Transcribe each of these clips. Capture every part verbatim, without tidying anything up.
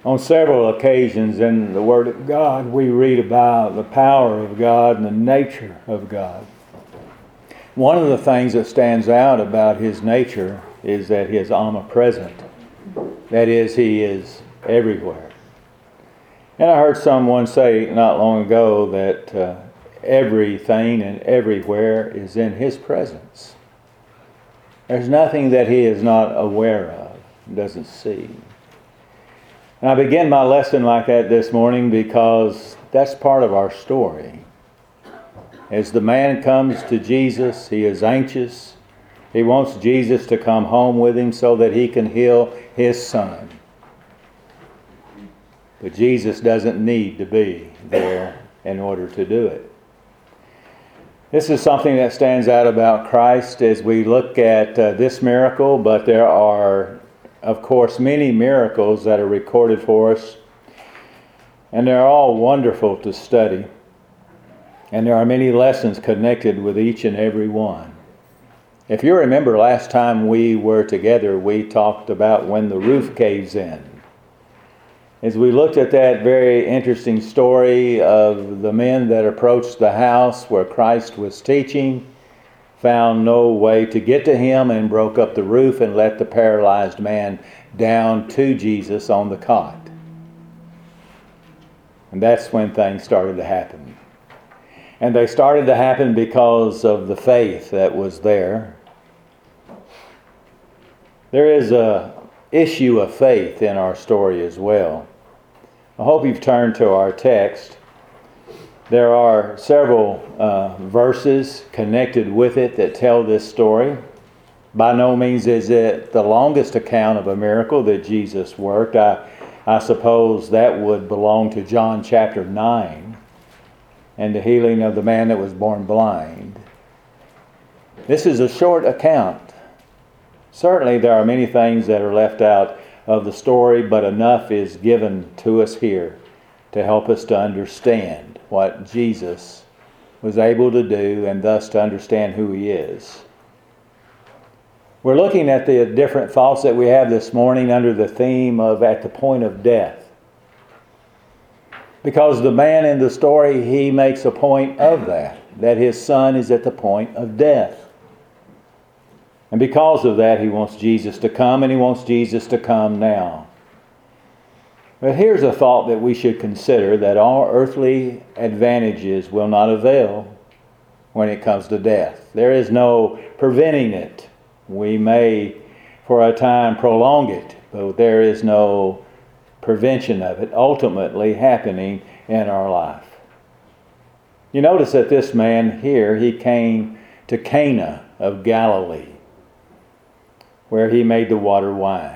On several occasions in the Word of God, we read about the power of God and the nature of God. One of the things that stands out about His nature is that He is omnipresent. That is, He is everywhere. And I heard someone say not long ago that uh, everything and everywhere is in His presence. There's nothing that He is not aware of, doesn't see. And I begin my lesson like that this morning because that's part of our story. As the man comes to Jesus, he is anxious. He wants Jesus to come home with him so that he can heal his son. But Jesus doesn't need to be there in order to do it. This is something that stands out about Christ as we look at uh, this miracle, but there are, of course, many miracles that are recorded for us, and they're all wonderful to study. And there are many lessons connected with each and every one. If you remember last time we were together, we talked about when the roof caves in. As we looked at that very interesting story of the men that approached the house where Christ was teaching, found no way to get to Him, and broke up the roof and let the paralyzed man down to Jesus on the cot. And that's when things started to happen. And they started to happen because of the faith that was there. There is a issue of faith in our story as well. I hope you've turned to our text. There are several uh, verses connected with it that tell this story. By no means is it the longest account of a miracle that Jesus worked. I, I suppose that would belong to John chapter nine and the healing of the man that was born blind. This is a short account. Certainly there are many things that are left out of the story, but enough is given to us here to help us to understand what Jesus was able to do and thus to understand who He is. We're looking at the different thoughts that we have this morning under the theme of at the point of death. Because the man in the story, he makes a point of that, that his son is at the point of death. And because of that, he wants Jesus to come, and he wants Jesus to come now. But here's a thought that we should consider, that all earthly advantages will not avail when it comes to death. There is no preventing it. We may, for a time, prolong it, but there is no prevention of it ultimately happening in our life. You notice that this man here, he came to Cana of Galilee, where he made the water wine.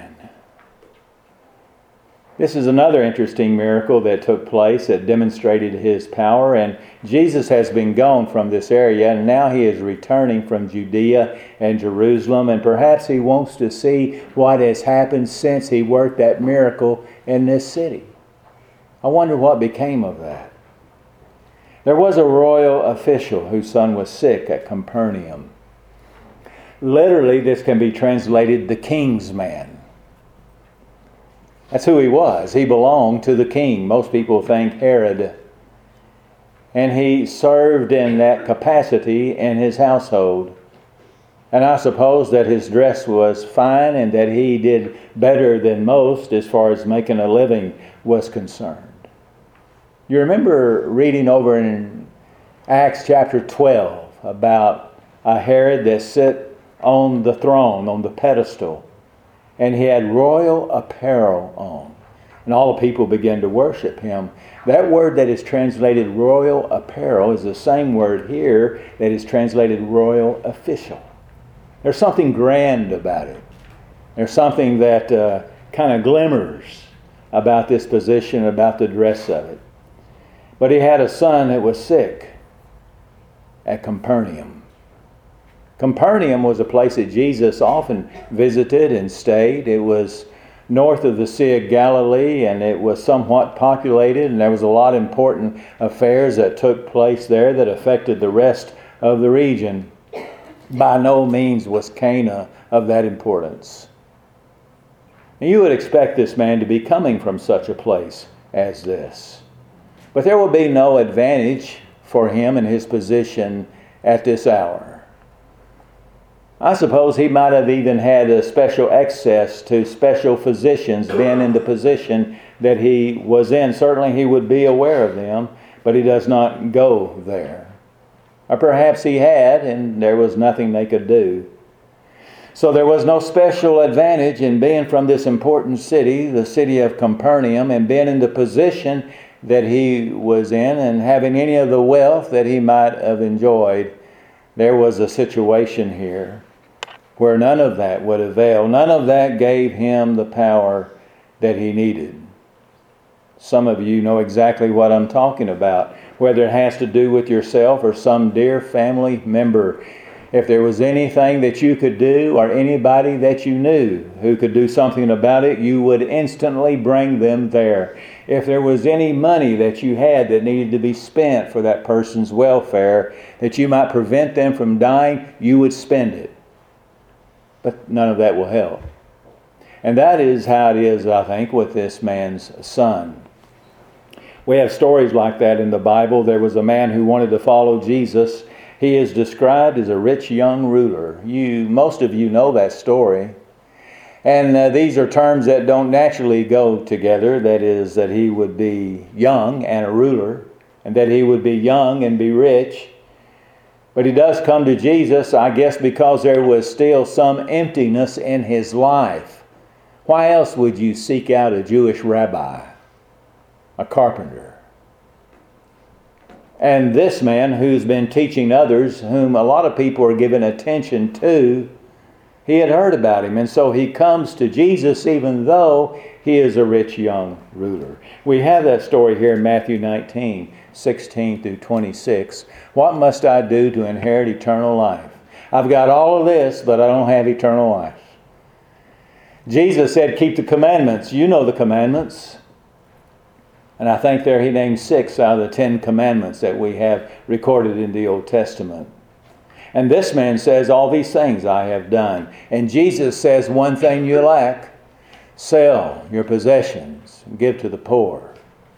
This is another interesting miracle that took place that demonstrated His power, and Jesus has been gone from this area, and now He is returning from Judea and Jerusalem, and perhaps He wants to see what has happened since He worked that miracle in this city. I wonder what became of that. There was a royal official whose son was sick at Capernaum. Literally, this can be translated the king's man. That's who he was. He belonged to the king. Most people think Herod. And he served in that capacity in his household. And I suppose that his dress was fine and that he did better than most as far as making a living was concerned. You remember reading over in Acts chapter twelve about a Herod that sat on the throne, on the pedestal, and he had royal apparel on. And all the people began to worship him. That word that is translated royal apparel is the same word here that is translated royal official. There's something grand about it. There's something that uh, kind of glimmers about this position, about the dress of it. But he had a son that was sick at Capernaum. Capernaum was a place that Jesus often visited and stayed. It was north of the Sea of Galilee, and it was somewhat populated, and there was a lot of important affairs that took place there that affected the rest of the region. By no means was Cana of that importance. And you would expect this man to be coming from such a place as this. But there will be no advantage for him in his position at this hour. I suppose he might have even had a special access to special physicians being in the position that he was in. Certainly he would be aware of them, but he does not go there. Or perhaps he had, and there was nothing they could do. So there was no special advantage in being from this important city, the city of Capernaum, and being in the position that he was in and having any of the wealth that he might have enjoyed. There was a situation here where none of that would avail. None of that gave him the power that he needed. Some of you know exactly what I'm talking about, whether it has to do with yourself or some dear family member. If there was anything that you could do or anybody that you knew who could do something about it, you would instantly bring them there. If there was any money that you had that needed to be spent for that person's welfare, that you might prevent them from dying, you would spend it. But none of that will help. And that is how it is, I think, with this man's son. We have stories like that in the Bible. There was a man who wanted to follow Jesus. He is described as a rich young ruler. You, most of you know that story. And uh, these are terms that don't naturally go together. That is, that he would be young and a ruler, and that he would be young and be rich. But he does come to Jesus, I guess, because there was still some emptiness in his life. Why else would you seek out a Jewish rabbi, a carpenter? And this man who's been teaching others, whom a lot of people are giving attention to, he had heard about him. And so he comes to Jesus even though he is a rich young ruler. We have that story here in Matthew nineteen, sixteen through twenty-six. What must I do to inherit eternal life? I've got all of this, but I don't have eternal life. Jesus said, keep the commandments. You know the commandments. And I think there he named six out of the Ten Commandments that we have recorded in the Old Testament. And this man says, all these things I have done. And Jesus says, one thing you lack. Sell your possessions and give to the poor.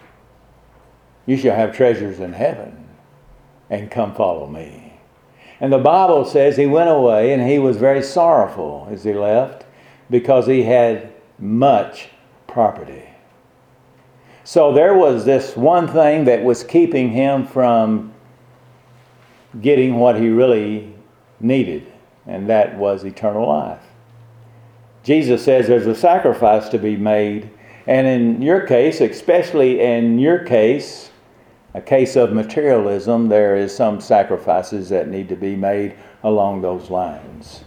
You shall have treasures in heaven, and come follow me. And the Bible says he went away and he was very sorrowful as he left because he had much property. So there was this one thing that was keeping him from getting what he really needed, and that was eternal life. Jesus says there's a sacrifice to be made, and in your case, especially in your case, a case of materialism, there is some sacrifices that need to be made along those lines.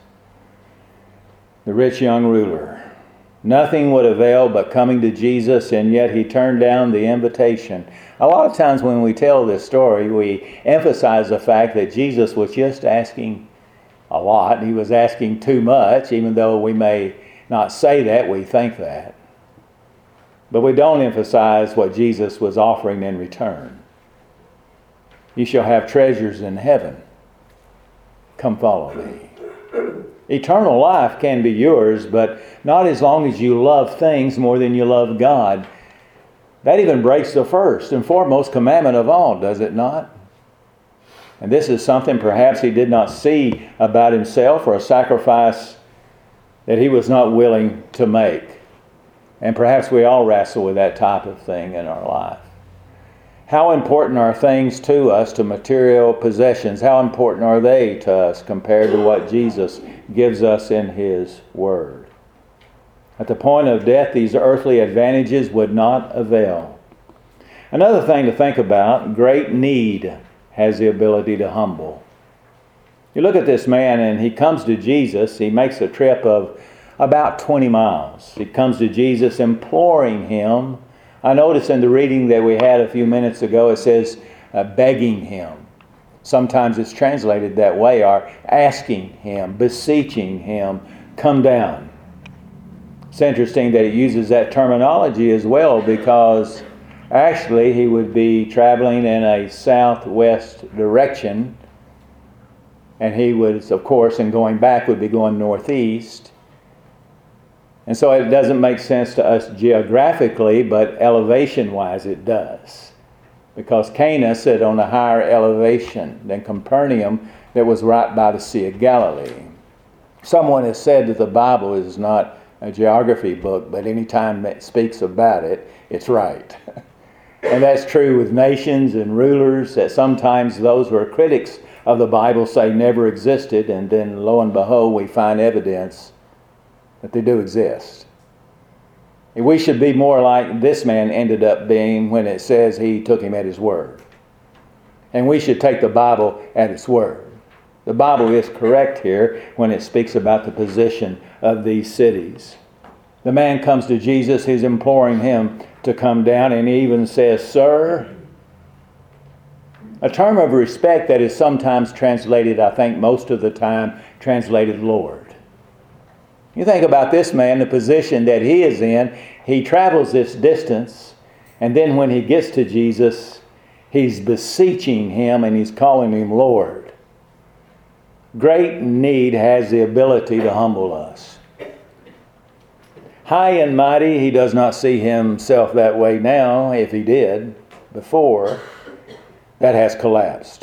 The rich young ruler. Nothing would avail but coming to Jesus, and yet he turned down the invitation. A lot of times when we tell this story, we emphasize the fact that Jesus was just asking a lot. He was asking too much, even though we may not say that, we think that. But we don't emphasize what Jesus was offering in return. You shall have treasures in heaven. Come follow me. Eternal life can be yours, but not as long as you love things more than you love God. That even breaks the first and foremost commandment of all, does it not? And this is something perhaps he did not see about himself, or a sacrifice that he was not willing to make. And perhaps we all wrestle with that type of thing in our life. How important are things to us, to material possessions? How important are they to us compared to what Jesus gives us in His Word? At the point of death, these earthly advantages would not avail. Another thing to think about, great need has the ability to humble. You look at this man and he comes to Jesus. He makes a trip of about twenty miles. He comes to Jesus imploring Him. I noticed in the reading that we had a few minutes ago, it says uh, begging Him. Sometimes it's translated that way, or asking Him, beseeching Him, come down. It's interesting that it uses that terminology as well, because actually he would be traveling in a southwest direction, and he would, of course, in going back, would be going northeast. And so it doesn't make sense to us geographically, but elevation-wise it does. Because Cana sit on a higher elevation than Capernaum that was right by the Sea of Galilee. Someone has said that the Bible is not a geography book, but any time it speaks about it, it's right. And that's true with nations and rulers, that sometimes those who are critics of the Bible say never existed, and then lo and behold, we find evidence that they do exist. And we should be more like this man ended up being when it says he took him at his word. And we should take the Bible at its word. The Bible is correct here when it speaks about the position of these cities. The man comes to Jesus, he's imploring him to come down, and he even says, "Sir." A term of respect that is sometimes translated, I think most of the time, translated Lord. You think about this man, the position that he is in. He travels this distance, and then when he gets to Jesus, he's beseeching him and he's calling him Lord. Great need has the ability to humble us. High and mighty, he does not see himself that way now. If he did before, that has collapsed.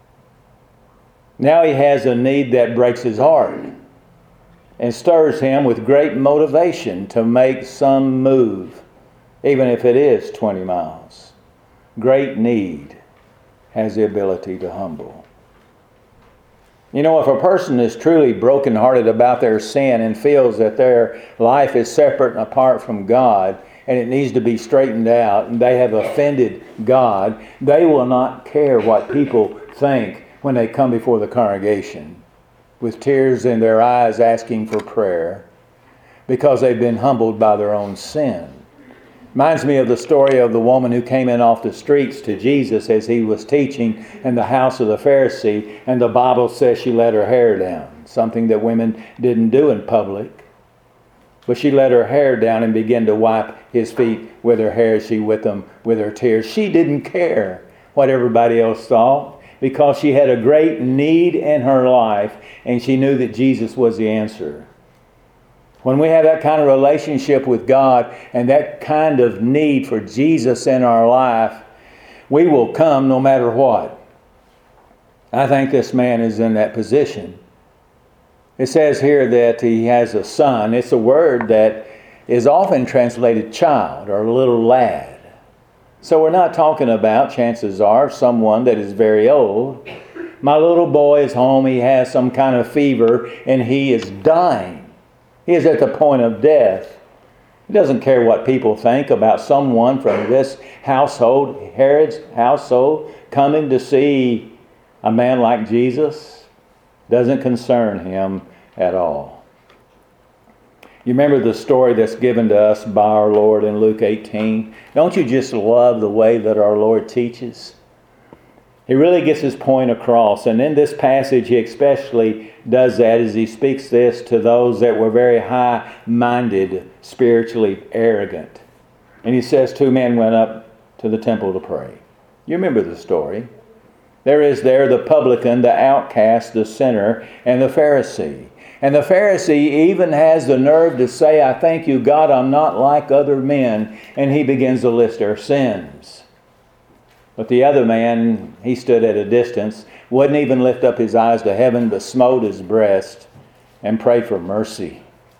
Now he has a need that breaks his heart and stirs him with great motivation to make some move, even if it is twenty miles. Great need has the ability to humble. You know, if a person is truly brokenhearted about their sin and feels that their life is separate and apart from God, and it needs to be straightened out, and they have offended God, they will not care what people think when they come before the congregation, with tears in their eyes asking for prayer, because they've been humbled by their own sin. Reminds me of the story of the woman who came in off the streets to Jesus as he was teaching in the house of the Pharisee, and the Bible says she let her hair down, something that women didn't do in public. But she let her hair down and began to wipe his feet with her hair. She with them with her tears. She didn't care what everybody else thought, because she had a great need in her life, and she knew that Jesus was the answer. When we have that kind of relationship with God and that kind of need for Jesus in our life, we will come no matter what. I think this man is in that position. It says here that he has a son. It's a word that is often translated child or little lad. So we're not talking about, chances are, someone that is very old. My little boy is home. He has some kind of fever and he is dying. He is at the point of death. He doesn't care what people think about someone from this household, Herod's household, coming to see a man like Jesus. Doesn't concern him at all. You remember the story that's given to us by our Lord in Luke eighteen? Don't you just love the way that our Lord teaches? He really gets his point across. And in this passage, he especially does that as he speaks this to those that were very high-minded, spiritually arrogant. And he says, two men went up to the temple to pray. You remember the story. There is there the publican, the outcast, the sinner, and the Pharisee. And the Pharisee even has the nerve to say, "I thank you, God, I'm not like other men." And he begins to list their sins. But the other man, he stood at a distance, wouldn't even lift up his eyes to heaven, but smote his breast and prayed for mercy.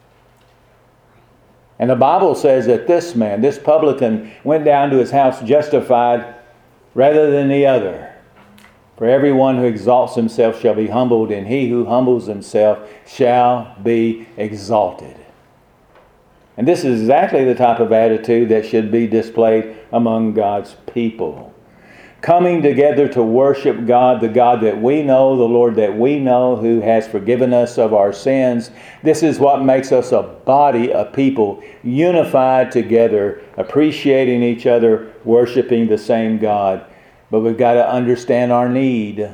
And the Bible says that this man, this publican, went down to his house justified rather than the other. For everyone who exalts himself shall be humbled, and he who humbles himself shall be exalted. And this is exactly the type of attitude that should be displayed among God's people. Coming together to worship God, the God that we know, the Lord that we know, who has forgiven us of our sins. This is what makes us a body of people unified together, appreciating each other, worshiping the same God. But we've got to understand our need.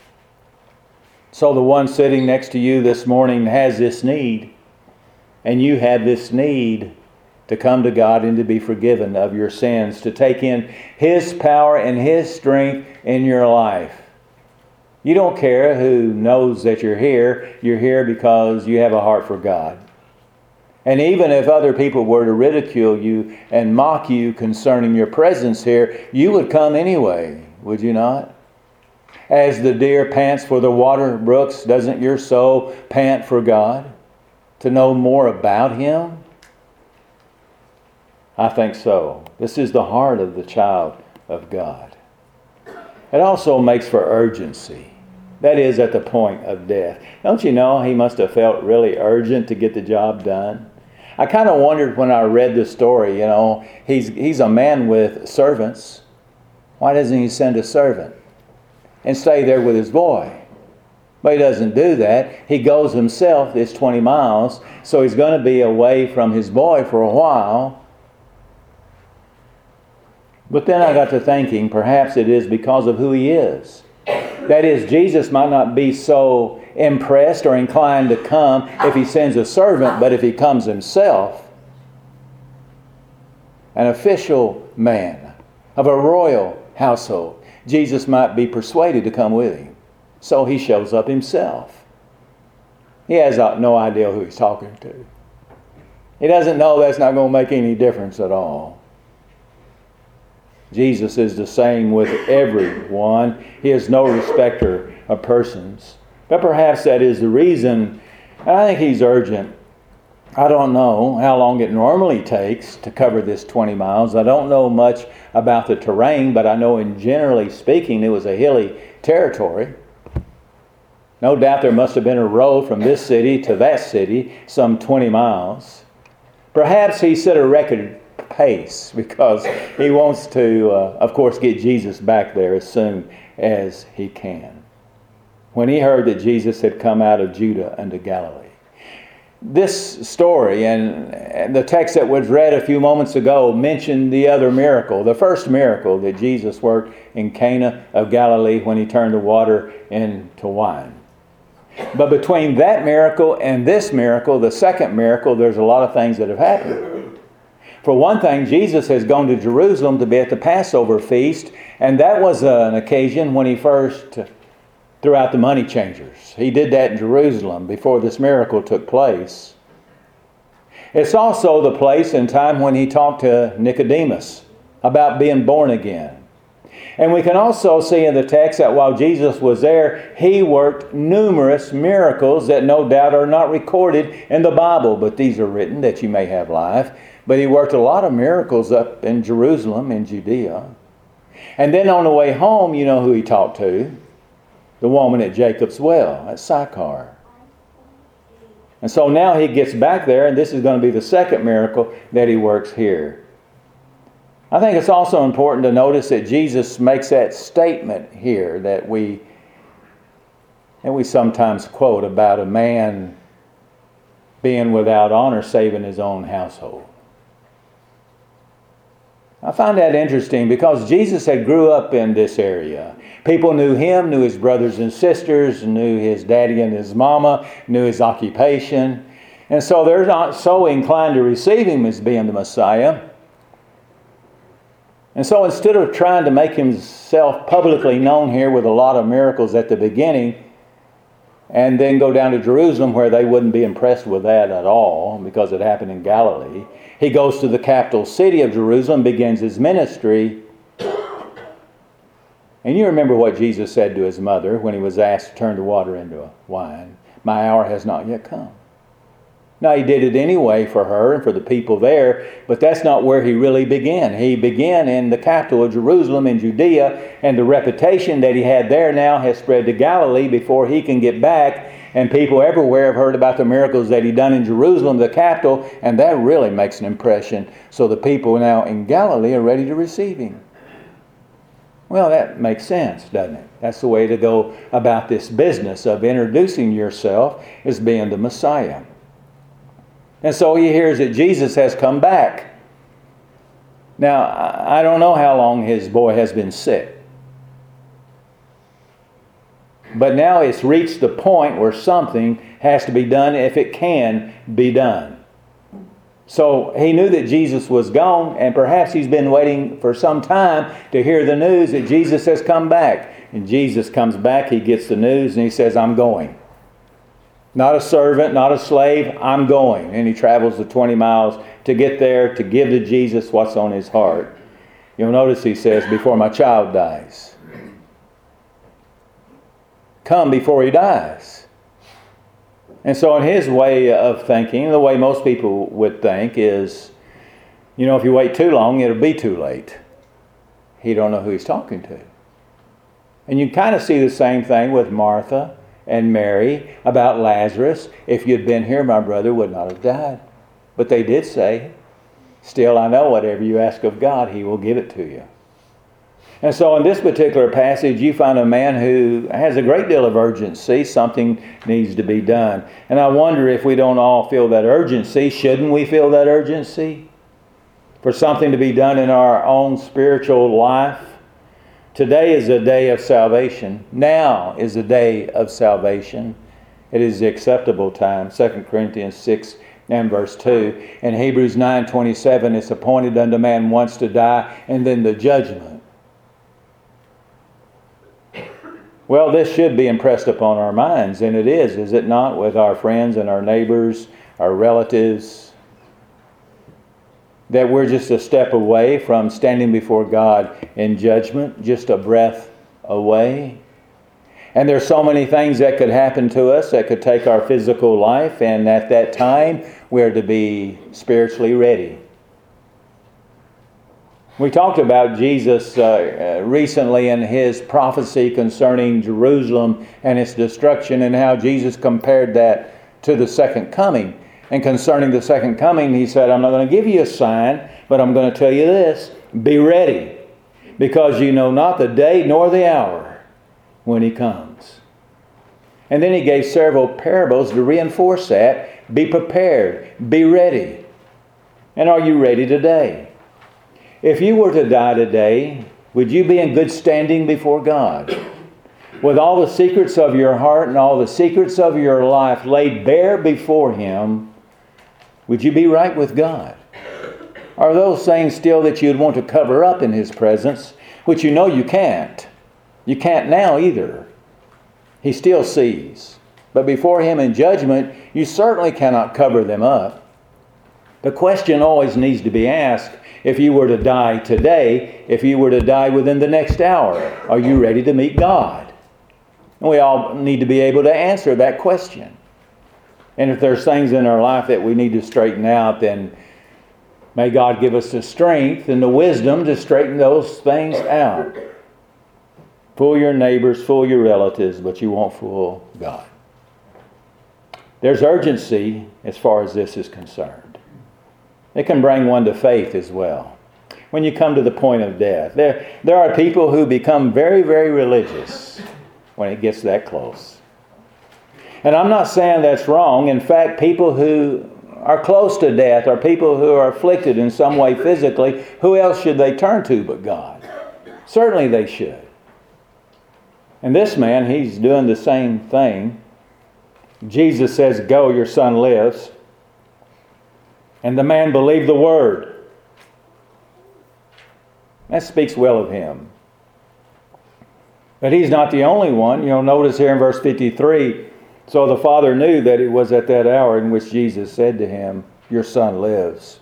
So the one sitting next to you this morning has this need. And you have this need to come to God and to be forgiven of your sins, to take in His power and His strength in your life. You don't care who knows that you're here. You're here because you have a heart for God. And even if other people were to ridicule you and mock you concerning your presence here, you would come anyway, would you not? As the deer pants for the water brooks, doesn't your soul pant for God? To know more about Him? I think so. This is the heart of the child of God. It also makes for urgency. That is, at the point of death. Don't you know he must have felt really urgent to get the job done? I kind of wondered when I read the story, you know, he's, he's a man with servants. Why doesn't he send a servant and stay there with his boy? But he doesn't do that. He goes himself. It's twenty miles. So he's going to be away from his boy for a while. But then I got to thinking, perhaps it is because of who he is. That is, Jesus might not be so impressed or inclined to come if he sends a servant, but if he comes himself, an official man of a royal household, Jesus might be persuaded to come with him. So he shows up himself. He has no idea who he's talking to. He doesn't know that's not going to make any difference at all. Jesus is the same with everyone. He is no respecter of persons. But perhaps that is the reason, and I think he's urgent. I don't know how long it normally takes to cover this twenty miles. I don't know much about the terrain, but I know in generally speaking it was a hilly territory. No doubt there must have been a road from this city to that city, some twenty miles. Perhaps he set a record pace because he wants to, uh, of course, get Jesus back there as soon as he can. When he heard that Jesus had come out of Judah unto Galilee. This story and the text that was read a few moments ago mentioned the other miracle, the first miracle that Jesus worked in Cana of Galilee when he turned the water into wine. But between that miracle and this miracle, the second miracle, there's a lot of things that have happened. For one thing, Jesus has gone to Jerusalem to be at the Passover feast, and that was an occasion when he first threw out the money changers. He did that in Jerusalem before this miracle took place. It's also the place and time when he talked to Nicodemus about being born again. And we can also see in the text that while Jesus was there, he worked numerous miracles that no doubt are not recorded in the Bible, but these are written that you may have life. But he worked a lot of miracles up in Jerusalem, in Judea. And then on the way home, you know who he talked to? The woman at Jacob's well, at Sychar. And so now he gets back there, and this is going to be the second miracle that he works here. I think it's also important to notice that Jesus makes that statement here that we, that we sometimes quote about a man being without honor save in his own household. I find that interesting because Jesus had grew up in this area. People knew him, knew his brothers and sisters, knew his daddy and his mama, knew his occupation. And so they're not so inclined to receive him as being the Messiah. And so instead of trying to make himself publicly known here with a lot of miracles at the beginning, and then go down to Jerusalem where they wouldn't be impressed with that at all because it happened in Galilee, he goes to the capital city of Jerusalem, begins his ministry. And you remember what Jesus said to his mother when he was asked to turn the water into wine. My hour has not yet come. Now, he did it anyway for her and for the people there, but that's not where he really began. He began in the capital of Jerusalem in Judea, and the reputation that he had there now has spread to Galilee before he can get back, and people everywhere have heard about the miracles that he done in Jerusalem, the capital, and that really makes an impression. So the people now in Galilee are ready to receive him. Well, that makes sense, doesn't it? That's the way to go about this business of introducing yourself as being the Messiah. And so he hears that Jesus has come back. Now, I don't know how long his boy has been sick. But now it's reached the point where something has to be done if it can be done. So he knew that Jesus was gone, and perhaps he's been waiting for some time to hear the news that Jesus has come back. And Jesus comes back, he gets the news, and he says, I'm going. Not a servant, not a slave. I'm going. And he travels the twenty miles to get there, to give to Jesus what's on his heart. You'll notice he says, before my child dies. Come before he dies. And so in his way of thinking, the way most people would think is, you know, if you wait too long, it'll be too late. He don't know who he's talking to. And you kind of see the same thing with Martha and Mary about Lazarus. If you'd been here, my brother would not have died. But they did say, still I know whatever you ask of God, he will give it to you. And so in this particular passage, you find a man who has a great deal of urgency. Something needs to be done. And I wonder if we don't all feel that urgency. Shouldn't we feel that urgency for something to be done in our own spiritual life? Today is a day of salvation. Now is a day of salvation. It is the acceptable time. Second Corinthians six and verse two. In Hebrews nine twenty-seven, it's appointed unto man once to die, and then the judgment. Well, this should be impressed upon our minds, and it is, is it not, with our friends and our neighbors, our relatives, that we're just a step away from standing before God in judgment, just a breath away. And there's so many things that could happen to us that could take our physical life, and at that time, we're to be spiritually ready. We talked about Jesus uh, recently in his prophecy concerning Jerusalem and its destruction, and how Jesus compared that to the second coming. And concerning the second coming, he said, I'm not going to give you a sign, but I'm going to tell you this: be ready, because you know not the day nor the hour when he comes. And then he gave several parables to reinforce that. Be prepared. Be ready. And are you ready today? If you were to die today, would you be in good standing before God? With all the secrets of your heart and all the secrets of your life laid bare before him, would you be right with God? Are those things still that you'd want to cover up in his presence, which you know you can't? You can't now either. He still sees. But before him in judgment, you certainly cannot cover them up. The question always needs to be asked, if you were to die today, if you were to die within the next hour, are you ready to meet God? And we all need to be able to answer that question. And if there's things in our life that we need to straighten out, then may God give us the strength and the wisdom to straighten those things out. Fool your neighbors, fool your relatives, but you won't fool God. There's urgency as far as this is concerned. It can bring one to faith as well. When you come to the point of death, there, there are people who become very, very religious when it gets that close. And I'm not saying that's wrong. In fact, people who are close to death are people who are afflicted in some way physically. Who else should they turn to but God? Certainly they should. And this man, he's doing the same thing. Jesus says, go, your son lives. And the man believed the word. That speaks well of him. But he's not the only one. You'll notice here in verse fifty-three, so the father knew that it was at that hour in which Jesus said to him, your son lives.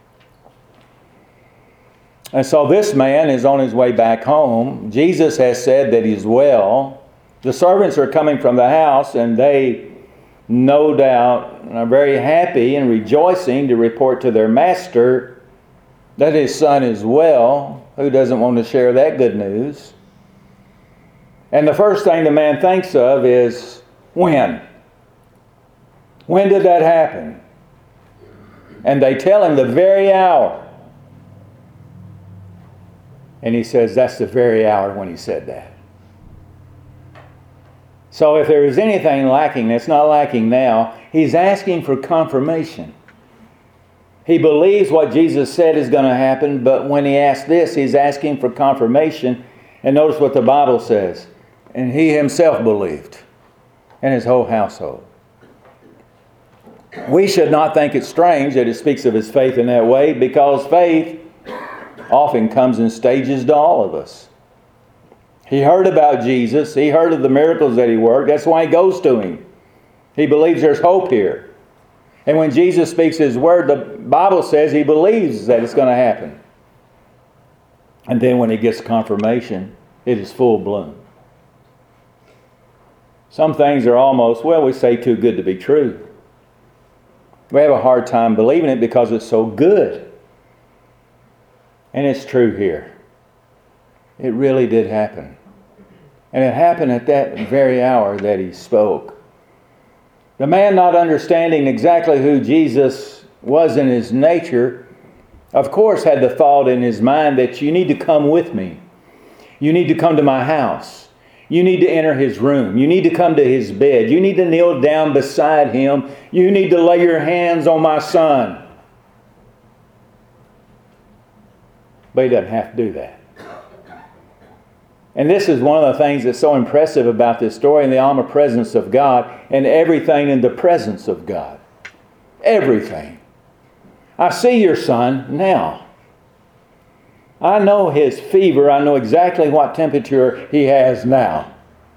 And so this man is on his way back home. Jesus has said that he's well. The servants are coming from the house, and they no doubt are very happy and rejoicing to report to their master that his son is well. Who doesn't want to share that good news? And the first thing the man thinks of is, when? When did that happen? And they tell him the very hour. And he says, that's the very hour when he said that. So if there is anything lacking, it's not lacking now. He's asking for confirmation. He believes what Jesus said is going to happen, but when he asks this, he's asking for confirmation. And notice what the Bible says. And he himself believed, and his whole household. We should not think it strange that it speaks of his faith in that way, because faith often comes in stages to all of us. He heard about Jesus. He heard of the miracles that he worked. That's why he goes to him. He believes there's hope here. And when Jesus speaks His word, the Bible says He believes that it's going to happen. And then when He gets confirmation, it is full bloom. Some things are almost, well, we say too good to be true. We have a hard time believing it because it's so good. And it's true here. It really did happen. And it happened at that very hour that He spoke. The man, not understanding exactly who Jesus was in his nature, of course had the thought in his mind that you need to come with me. You need to come to my house. You need to enter his room. You need to come to his bed. You need to kneel down beside him. You need to lay your hands on my son. But he doesn't have to do that. And this is one of the things that's so impressive about this story, and the omnipresence of God, and everything in the presence of God. Everything. I see your son now. I know his fever. I know exactly what temperature he has now.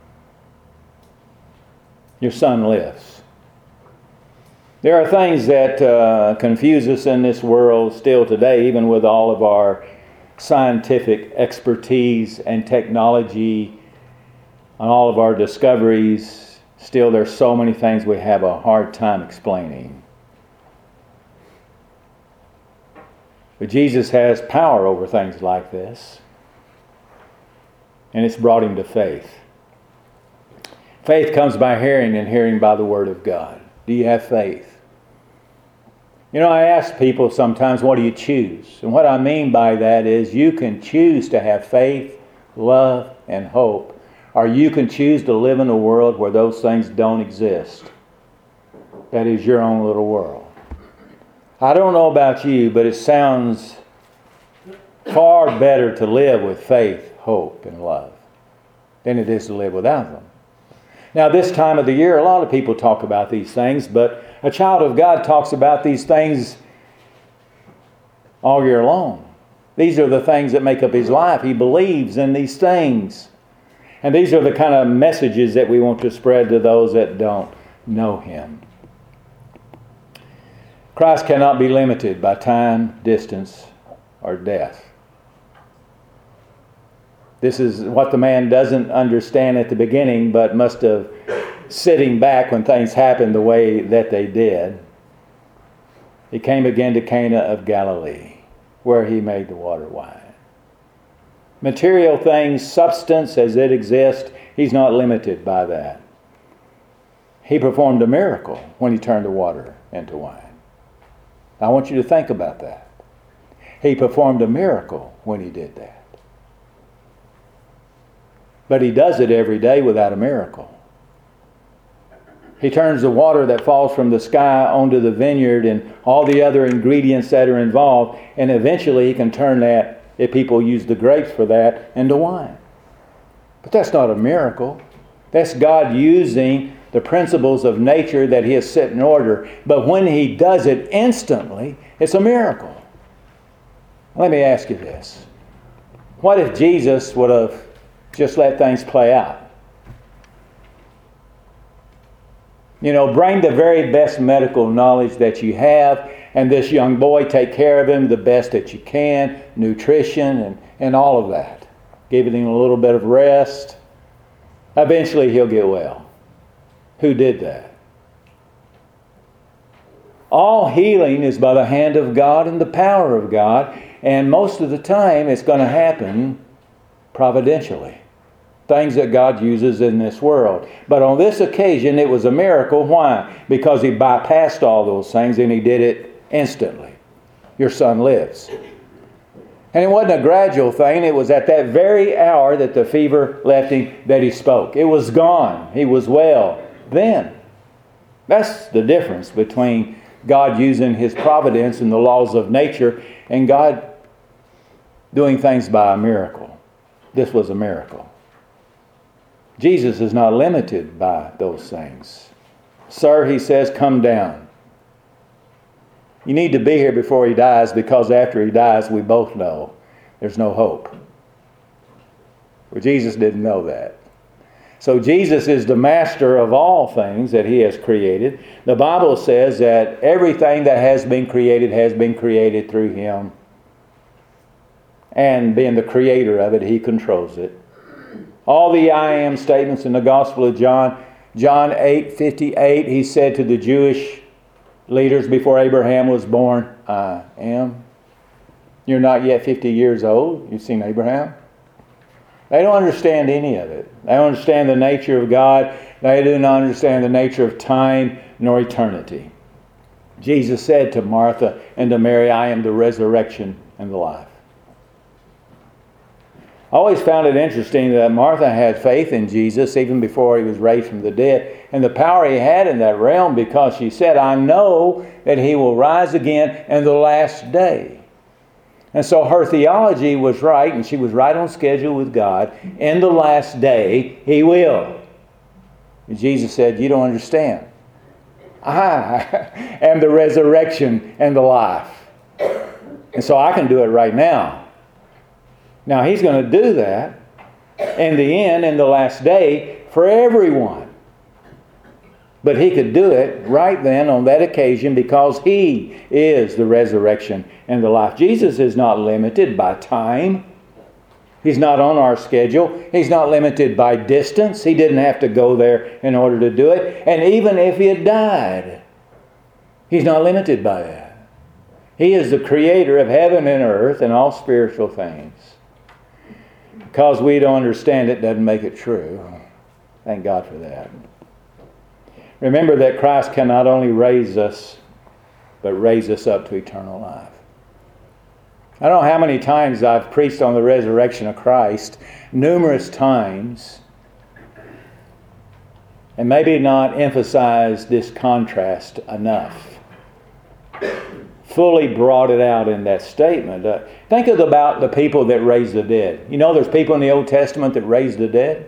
Your son lives. There are things that uh, confuse us in this world still today, even with all of our scientific expertise and technology and all of our discoveries. Still, there's so many things we have a hard time explaining. But Jesus has power over things like this. And it's brought him to faith. Faith comes by hearing, and hearing by the Word of God. Do you have faith? You know, I ask people sometimes, what do you choose? And what I mean by that is you can choose to have faith, love, and hope. Or you can choose to live in a world where those things don't exist. That is your own little world. I don't know about you, but it sounds far better to live with faith, hope, and love than it is to live without them. Now, this time of the year, a lot of people talk about these things, but a child of God talks about these things all year long. These are the things that make up his life. He believes in these things. And these are the kind of messages that we want to spread to those that don't know Him. Christ cannot be limited by time, distance, or death. This is what the man doesn't understand at the beginning, but must have, sitting back when things happened the way that they did. He came again to Cana of Galilee, where He made the water wine. Material things, substance as it exists, He's not limited by that. He performed a miracle when He turned the water into wine. I want you to think about that. He performed a miracle when He did that. But He does it every day without a miracle. He turns the water that falls from the sky onto the vineyard and all the other ingredients that are involved, and eventually He can turn that, if people use the grapes for that, into wine. But that's not a miracle. That's God using the principles of nature that He has set in order. But when He does it instantly, it's a miracle. Let me ask you this. What if Jesus would have just let things play out? You know, bring the very best medical knowledge that you have, and this young boy, take care of him the best that you can, nutrition and, and all of that. Giving him a little bit of rest. Eventually he'll get well. Who did that? All healing is by the hand of God and the power of God, and most of the time it's going to happen providentially. Things that God uses in this world. But on this occasion, it was a miracle. Why? Because He bypassed all those things and He did it instantly. Your son lives. And it wasn't a gradual thing. It was at that very hour that the fever left him that He spoke. It was gone. He was well then. That's the difference between God using His providence and the laws of nature and God doing things by a miracle. This was a miracle. Jesus is not limited by those things. Sir, He says, come down. You need to be here before He dies, because after He dies, we both know there's no hope. Well, Jesus didn't know that. So Jesus is the master of all things that he has created. The Bible says that everything that has been created has been created through him. And being the creator of it, he controls it. All the I am statements in the Gospel of John, John eight fifty-eight, he said to the Jewish leaders before Abraham was born, I am. You're not yet fifty years old. You've seen Abraham. They don't understand any of it. They don't understand the nature of God. They do not understand the nature of time nor eternity. Jesus said to Martha and to Mary, I am the resurrection and the life. I always found it interesting that Martha had faith in Jesus even before he was raised from the dead, and the power he had in that realm, because she said, I know that he will rise again in the last day. And so her theology was right, and she was right on schedule with God. In the last day, he will. And Jesus said, you don't understand. I am the resurrection and the life. And so I can do it right now. Now he's going to do that in the end, in the last day, for everyone. But he could do it right then on that occasion because he is the resurrection and the life. Jesus is not limited by time. He's not on our schedule. He's not limited by distance. He didn't have to go there in order to do it. And even if he had died, he's not limited by that. He is the creator of heaven and earth and all spiritual things. Because we don't understand it doesn't make it true. Thank God for that. Remember that Christ can not only raise us, but raise us up to eternal life. I don't know how many times I've preached on the resurrection of Christ, numerous times, and maybe not emphasized this contrast enough. Fully brought it out in that statement. Uh, think of about the people that raised the dead. You know there's people in the Old Testament that raised the dead?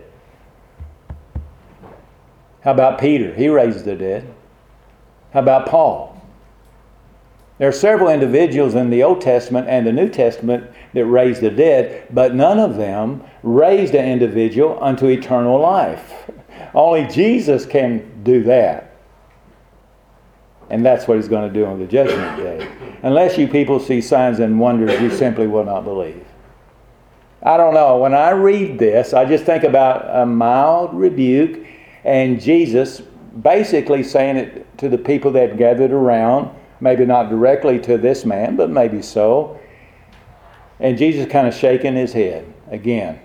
How about Peter? He raised the dead. How about Paul? There are several individuals in the Old Testament and the New Testament that raised the dead, but none of them raised an individual unto eternal life. Only Jesus can do that. And that's what he's going to do on the judgment day. Unless you people see signs and wonders, you simply will not believe. I don't know. When I read this, I just think about a mild rebuke and Jesus basically saying it to the people that gathered around, maybe not directly to this man, but maybe so. And Jesus kind of shaking his head again.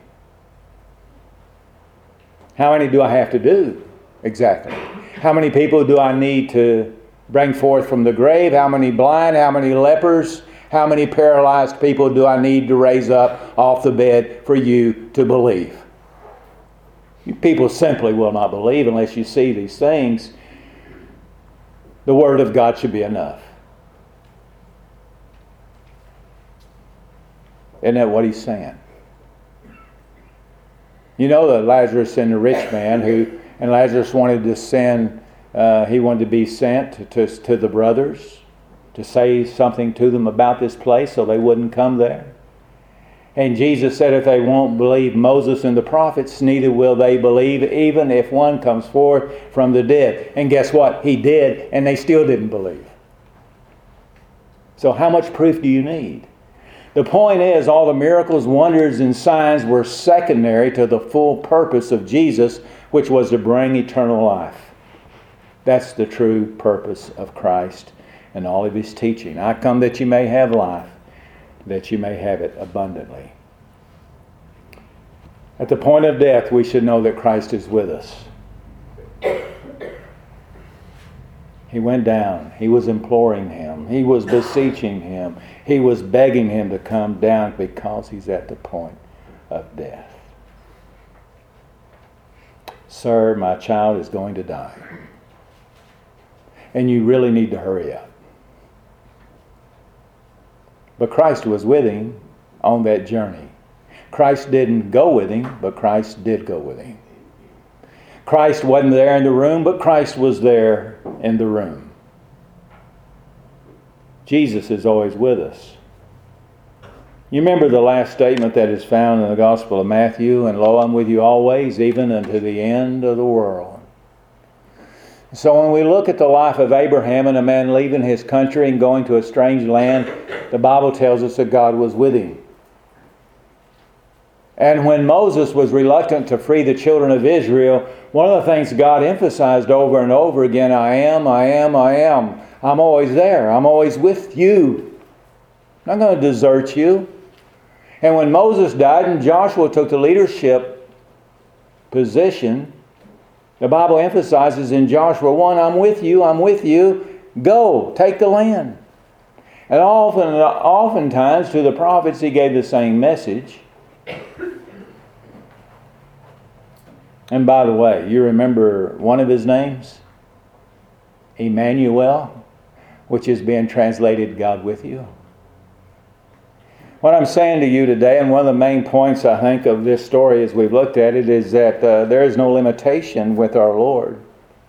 How many do I have to do? Exactly. How many people do I need to bring forth from the grave? How many blind? How many lepers? How many paralyzed people do I need to raise up off the bed for you to believe? People simply will not believe unless you see these things. The Word of God should be enough. Isn't that what he's saying? You know the Lazarus and the rich man who, and Lazarus wanted to send, uh, he wanted to be sent to, to, to the brothers to say something to them about this place so they wouldn't come there. And Jesus said, if they won't believe Moses and the prophets, neither will they believe even if one comes forth from the dead. And guess what? He did, and they still didn't believe. So how much proof do you need? The point is, all the miracles, wonders, and signs were secondary to the full purpose of Jesus, which was to bring eternal life. That's the true purpose of Christ and all of his teaching. I come that you may have life, that you may have it abundantly. At the point of death, we should know that Christ is with us. He went down. He was imploring him. He was beseeching him. He was begging him to come down because he's at the point of death. Sir, my child is going to die. And you really need to hurry up. But Christ was with him on that journey. Christ didn't go with him, but Christ did go with him. Christ wasn't there in the room, but Christ was there in the room. Jesus is always with us. You remember the last statement that is found in the Gospel of Matthew, and lo, I'm with you always, even unto the end of the world. So when we look at the life of Abraham and a man leaving his country and going to a strange land, the Bible tells us that God was with him. And when Moses was reluctant to free the children of Israel, one of the things God emphasized over and over again, I am, I am, I am. I'm always there. I'm always with you. I'm not going to desert you. And when Moses died and Joshua took the leadership position, the Bible emphasizes in Joshua one, I'm with you, I'm with you. Go, take the land. And often, oftentimes to the prophets he gave the same message. And by the way, you remember one of his names? Emmanuel, which is being translated God with you. What I'm saying to you today, and one of the main points I think of this story as we've looked at it, is that uh, there is no limitation with our Lord.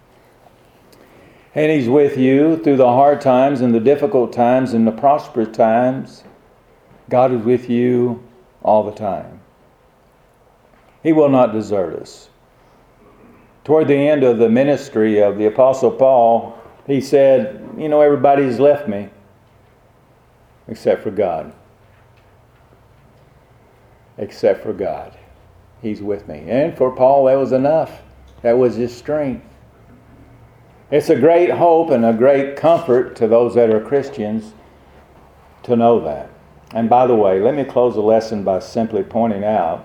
And He's with you through the hard times and the difficult times and the prosperous times. God is with you all the time. He will not desert us. Toward the end of the ministry of the Apostle Paul, he said, you know, everybody's left me except for God. Except for God. He's with me. And for Paul, that was enough. That was his strength. It's a great hope and a great comfort to those that are Christians to know that. And by the way, let me close the lesson by simply pointing out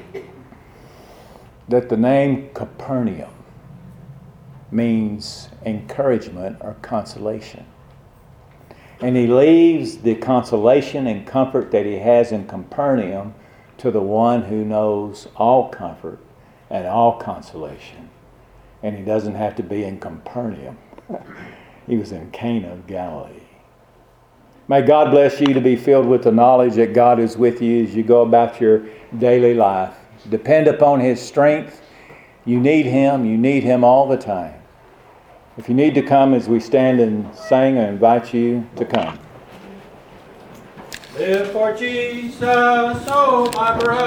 that the name Capernaum means encouragement or consolation. And he leaves the consolation and comfort that he has in Capernaum to the one who knows all comfort and all consolation. And he doesn't have to be in Capernaum. He was in Cana of Galilee. May God bless you to be filled with the knowledge that God is with you as you go about your daily life. Depend upon His strength. You need Him. You need Him all the time. If you need to come as we stand and sing, I invite you to come. Live for Jesus, oh my brother.